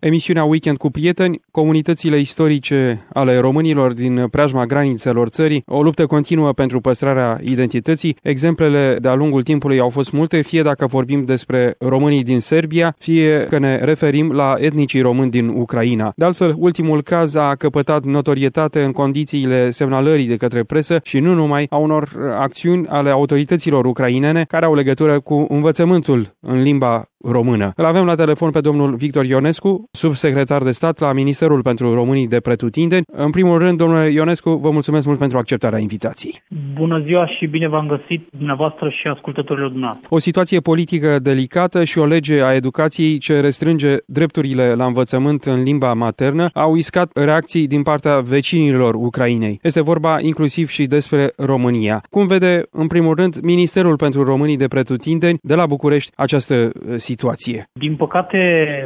Emisiunea Weekend cu prieteni, comunitățile istorice ale românilor din preajma granițelor țării, o luptă continuă pentru păstrarea identității. Exemplele de-a lungul timpului au fost multe, fie dacă vorbim despre românii din Serbia, fie că ne referim la etnicii români din Ucraina. De altfel, ultimul caz a căpătat notorietate în condițiile semnalării de către presă și nu numai a unor acțiuni ale autorităților ucrainene care au legătură cu învățământul în limba română. Îl avem la telefon pe domnul Victor Ionescu, subsecretar de stat la Ministerul pentru Românii de Pretutindeni. În primul rând, domnule Ionescu, vă mulțumesc mult pentru acceptarea invitației. Bună ziua și bine v-am găsit dumneavoastră și ascultătorilor dumneavoastră. O situație politică delicată și o lege a educației ce restrânge drepturile la învățământ în limba maternă au iscat reacții din partea vecinilor Ucrainei. Este vorba inclusiv și despre România. Cum vede, în primul rând, Ministerul pentru Românii de Pretutindeni de la București această situație? Din păcate,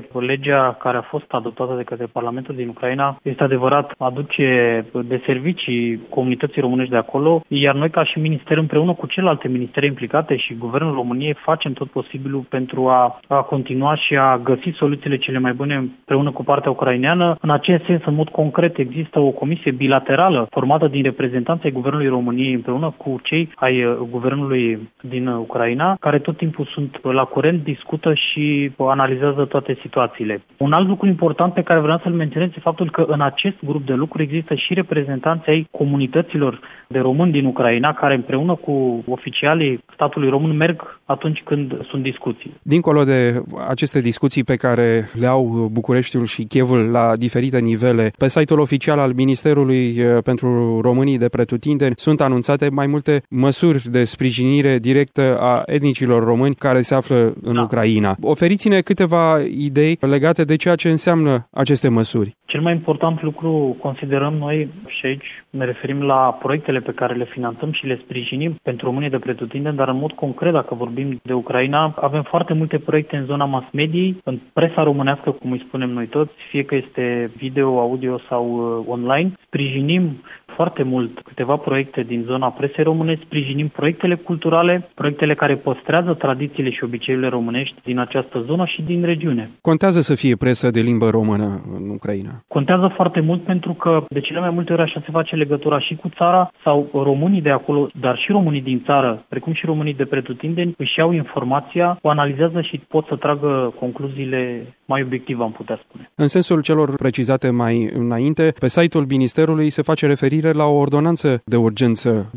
legea care a fost adoptată de către Parlamentul din Ucraina, este adevărat, aduce de servicii comunității românești de acolo, iar noi ca și minister împreună cu celelalte ministere implicate și Guvernul României facem tot posibilul pentru a continua și a găsi soluțiile cele mai bune împreună cu partea ucraineană. În acest sens, în mod concret, există o comisie bilaterală formată din reprezentanții ai Guvernului României împreună cu cei ai Guvernului din Ucraina, care tot timpul sunt la curent, discută și analizează toate situațiile. Un alt lucru important pe care vreau să-l menționez este faptul că în acest grup de lucru există și reprezentanții ai comunităților de români din Ucraina, care împreună cu oficialii statului român merg atunci când sunt discuții. Dincolo de aceste discuții pe care le au Bucureștiul și Chievul la diferite nivele, pe site-ul oficial al Ministerului pentru Românii de Pretutindeni sunt anunțate mai multe măsuri de sprijinire directă a etnicilor români care se află în Ucraina. Oferiți-ne câteva idei legate de ceea ce înseamnă aceste măsuri. Cel mai important lucru considerăm noi, și aici ne referim la proiectele pe care le finanțăm și le sprijinim pentru Românii de Pretutindeni, dar în mod concret, dacă vorbim de Ucraina, avem foarte multe proiecte în zona mass mediei, în presa românească, cum îi spunem noi toți, fie că este video, audio sau online. Sprijinim foarte mult câteva proiecte din zona presei române, sprijinim proiectele culturale, proiectele care păstrează tradițiile și obiceiurile românești din această zonă și din regiune. Contează să fie presă de limbă română în Ucraina? Contează foarte mult pentru că de cele mai multe ori așa se face legătura și cu țara sau românii de acolo, dar și românii din țară, precum și românii de pretutindeni, își iau informația, o analizează și pot să tragă concluziile mai obiective, am putea spune. În sensul celor precizate mai înainte, pe site-ul Ministerului se face referire la o ordonanță de urgență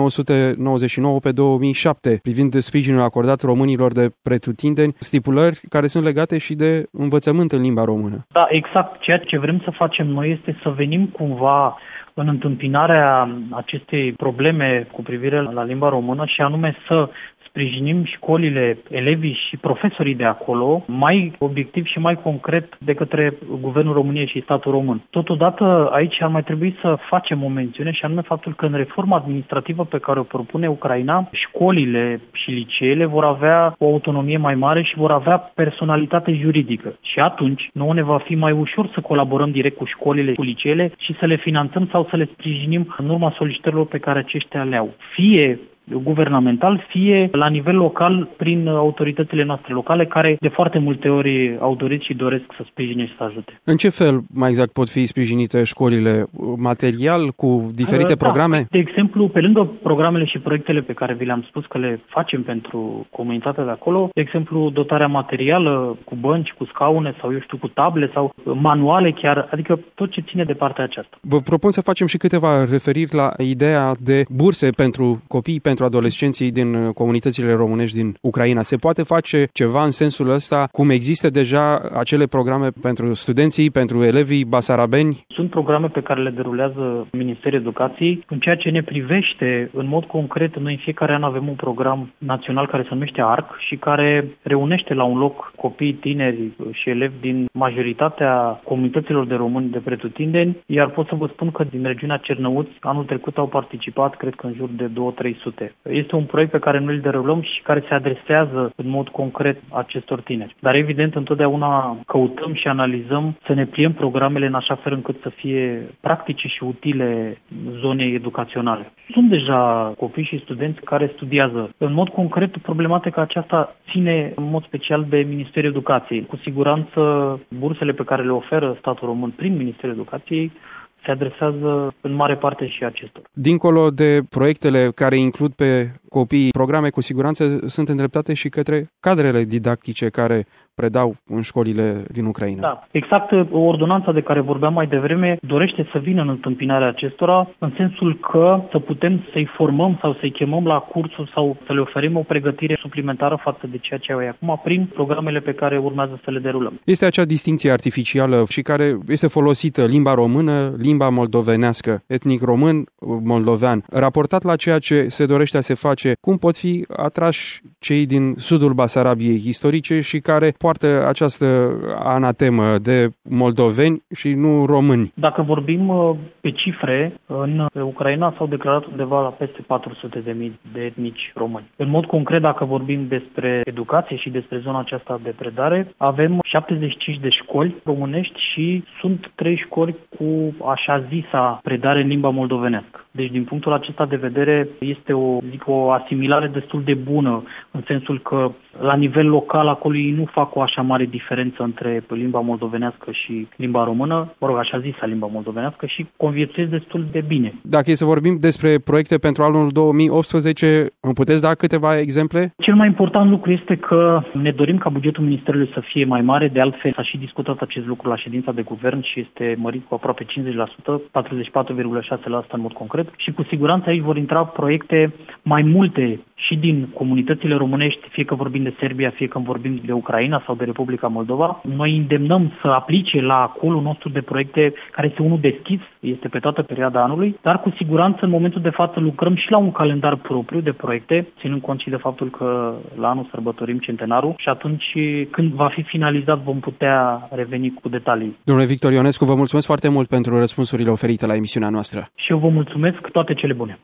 2999 pe 2007 privind sprijinul acordat românilor de pretutindeni, stipulări care sunt legate și de învățământ în limba română. Da, exact. Ceea ce vrem să facem noi este să venim cumva în întâmpinarea acestei probleme cu privire la limba română și anume să sprijinim școlile, elevii și profesorii de acolo mai obiectiv și mai concret de către Guvernul României și statul român. Totodată aici ar mai trebui să facem o mențiune și anume faptul că în reforma administrativă pe care o propune Ucraina, școlile și liceele vor avea o autonomie mai mare și vor avea personalitate juridică. Și atunci nouă ne va fi mai ușor să colaborăm direct cu școlile, cu liceele și să le finanțăm sau să le sprijinim în urma solicitărilor pe care aceștia le au. Fie guvernamental, fie la nivel local prin autoritățile noastre locale, care de foarte multe ori au dorit și doresc să sprijine și să ajute. În ce fel, mai exact, pot fi sprijinite școlile? Material, cu diferite programe? De exemplu, pe lângă programele și proiectele pe care vi le-am spus că le facem pentru comunitatea de acolo, de exemplu, dotarea materială cu bănci, cu scaune sau, cu table sau manuale chiar, adică tot ce ține de partea aceasta. Vă propun să facem și câteva referiri la ideea de burse pentru copii, pentru adolescenții din comunitățile românești din Ucraina. Se poate face ceva în sensul ăsta, cum există deja acele programe pentru studenții, pentru elevii basarabeni? Sunt programe pe care le derulează Ministerul Educației. În ceea ce ne privește, în mod concret, noi în fiecare an avem un program național care se numește ARC și care reunește la un loc copii, tineri și elevi din majoritatea comunităților de români de pretutindeni, iar pot să vă spun că din regiunea Cernăuți anul trecut au participat, cred că în jur de 200-300 este. Este un proiect pe care noi îl derulăm și care se adresează în mod concret acestor tineri. Dar evident, întotdeauna căutăm și analizăm să ne pliem programele în așa fel încât să fie practice și utile zonei educaționale. Sunt deja copii și studenți care studiază. În mod concret, problematica aceasta ține în mod special de Ministerul Educației. Cu siguranță, bursele pe care le oferă statul român prin Ministerul Educației se adresează în mare parte și acestor. Dincolo de proiectele care includ pe copii, programe cu siguranță sunt îndreptate și către cadrele didactice care predau în școlile din Ucraina. Da, exact. Ordonanța de care vorbeam mai devreme dorește să vină în întâmpinarea acestora, în sensul că să putem să-i formăm sau să-i chemăm la cursuri sau să le oferim o pregătire suplimentară față de ceea ce au acum prin programele pe care urmează să le derulăm. Este acea distinție artificială și care este folosită limba română, limba moldovenească, etnic român, moldovean. Raportat la ceea ce se dorește a se face, cum pot fi atrași cei din sudul Basarabiei istorice și care poartă această anatemă de moldoveni și nu români? Dacă vorbim pe cifre, în Ucraina s-au declarat undeva la peste 400.000 de etnici români. În mod concret, dacă vorbim despre educație și despre zona aceasta de predare, avem 75 de școli românești și sunt 3 școli cu așa zisa predare în limba moldovenească. Deci, din punctul acesta de vedere, este o asimilare destul de bună, în sensul că la nivel local acolo ei nu fac o așa mare diferență între limba moldovenească și limba română, așa zisa limba moldovenească, și conviețuiesc destul de bine. Dacă e să vorbim despre proiecte pentru anul 2018, îmi puteți da câteva exemple? Cel mai important lucru este că ne dorim ca bugetul Ministerului să fie mai mare, de altfel s-a și discutat acest lucru la ședința de guvern și este mărit cu aproape 50%, 44,6% în mod concret, și cu siguranță aici vor intra proiecte mai multe și din comunitățile românești, fie că vorbim de Serbia, fie că vorbim de Ucraina sau de Republica Moldova. Noi îndemnăm să aplice la acolul nostru de proiecte care este unul deschis, este pe toată perioada anului, dar cu siguranță în momentul de față lucrăm și la un calendar propriu de proiecte, ținând cont și de faptul că la anul sărbătorim centenarul și atunci când va fi finalizat vom putea reveni cu detalii. Domnule Victor Ionescu, vă mulțumesc foarte mult pentru răspunsurile oferite la emisiunea noastră. Și eu vă mulțumesc, toate cele bune.